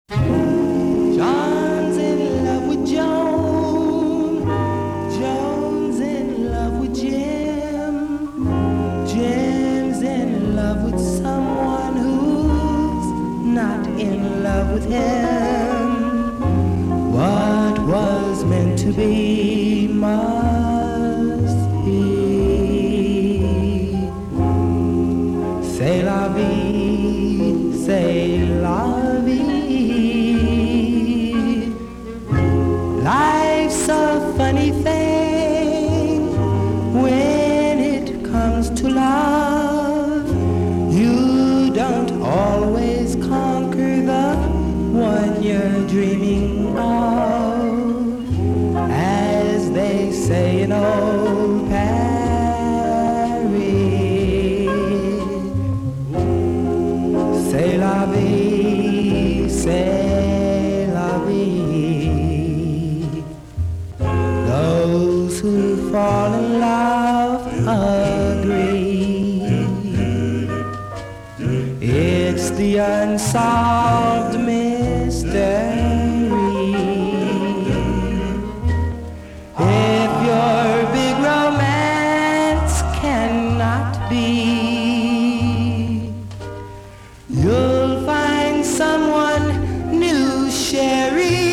John's in love with Joan. Joan's in love with Jim. Jim's in love with someone who's not in love with him. What was meant to be must be. C'est la vie, c'est la vie. Life's a funny thing when it comes to love. You don't always conquer the one you're dreaming of. As they say in old Paris, c'est la vie, c'est la vie. Those who fall in love agree. It's the unsolved mystery. If your big romance cannot be, you'll find someone new, Sherry.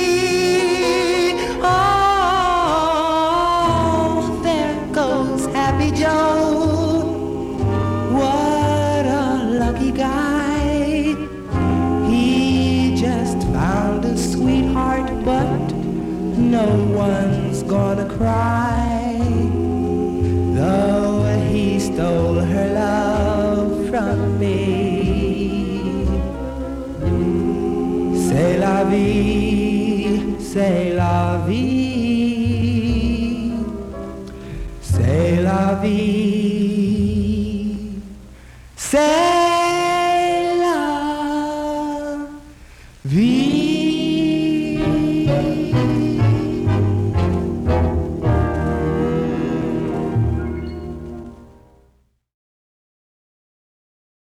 Oh, there goes Happy Joe. What a lucky guy. He just found a sweetheart, but no one's gonna cry. Though he stole her love from me. C'est la vie, c'est la vie, c'est la vie, c'est la vie.